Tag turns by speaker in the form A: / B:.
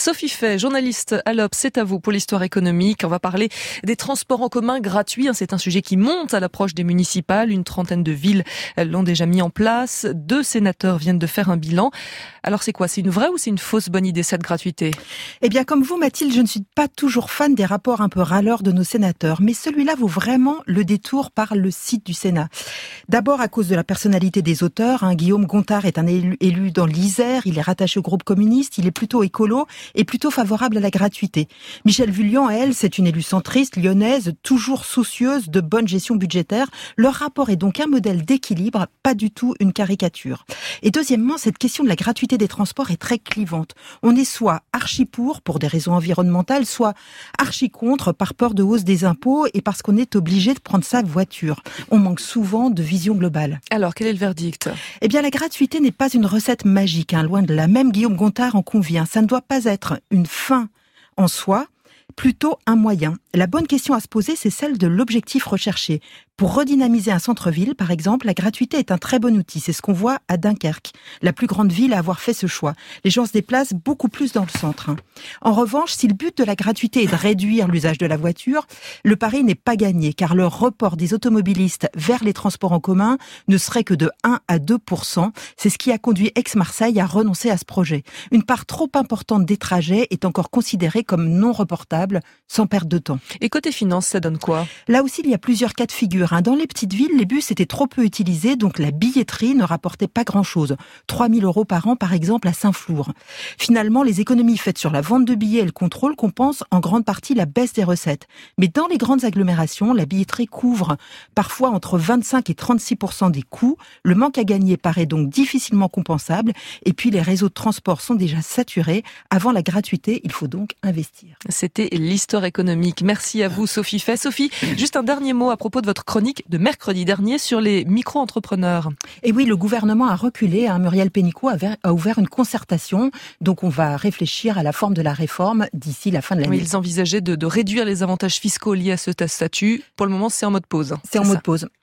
A: Sophie Fay, journaliste à l'Obs, c'est à vous pour l'histoire économique. On va parler des transports en commun gratuits. C'est un sujet qui monte à l'approche des municipales. Une trentaine de villes l'ont déjà mis en place. 2 sénateurs viennent de faire un bilan. Alors c'est quoi? C'est une vraie ou c'est une fausse bonne idée, cette gratuité?
B: Eh bien, comme vous, Mathilde, je ne suis pas toujours fan des rapports un peu râleurs de nos sénateurs, mais celui-là vaut vraiment le détour par le site du Sénat. D'abord à cause de la personnalité des auteurs. Guillaume Gontard est un élu dans l'Isère, il est rattaché au groupe communiste, il est plutôt écolo et plutôt favorable à la gratuité. Michèle Vullian, elle, c'est une élue centriste, lyonnaise, toujours soucieuse de bonne gestion budgétaire. Leur rapport est donc un modèle d'équilibre, pas du tout une caricature. Et deuxièmement, cette question de la gratuité des transports est très clivante. On est soit archi pour des raisons environnementales, soit archi contre par peur de hausse des impôts et parce qu'on est obligé de prendre sa voiture. On manque souvent de vision globale.
A: Alors, quel est le verdict?
B: Eh bien, la gratuité n'est pas une recette magique, loin de là. Même Guillaume Gontard en convient. Ça ne doit pas être une fin en soi, plutôt un moyen. La bonne question à se poser, c'est celle de l'objectif recherché. Pour redynamiser un centre-ville, par exemple, la gratuité est un très bon outil. C'est ce qu'on voit à Dunkerque, la plus grande ville à avoir fait ce choix. Les gens se déplacent beaucoup plus dans le centre. En revanche, si le but de la gratuité est de réduire l'usage de la voiture, le pari n'est pas gagné, car le report des automobilistes vers les transports en commun ne serait que de 1 à 2%. C'est ce qui a conduit Aix-Marseille à renoncer à ce projet. Une part trop importante des trajets est encore considérée comme non reportable, sans perte de temps.
A: Et côté finance, ça donne quoi?
B: Là aussi, il y a plusieurs cas de figure. Dans les petites villes, les bus étaient trop peu utilisés, donc la billetterie ne rapportait pas grand-chose. 3 000 € par an, par exemple, à Saint-Flour. Finalement, les économies faites sur la vente de billets et le contrôle compensent en grande partie la baisse des recettes. Mais dans les grandes agglomérations, la billetterie couvre parfois entre 25 et 36% des coûts. Le manque à gagner paraît donc difficilement compensable. Et puis, les réseaux de transport sont déjà saturés. Avant la gratuité, il faut donc investir.
A: C'était l'histoire économique. Merci à vous, Sophie Fay. Sophie, juste un dernier mot à propos de votre chronique de mercredi dernier sur les micro-entrepreneurs.
B: Et oui, le gouvernement a reculé. Muriel Pénicaud a ouvert une concertation. Donc, on va réfléchir à la forme de la réforme d'ici la fin de l'année.
A: Oui, ils envisageaient de réduire les avantages fiscaux liés à ce statut. Pour le moment, c'est en mode pause.
B: C'est en mode pause.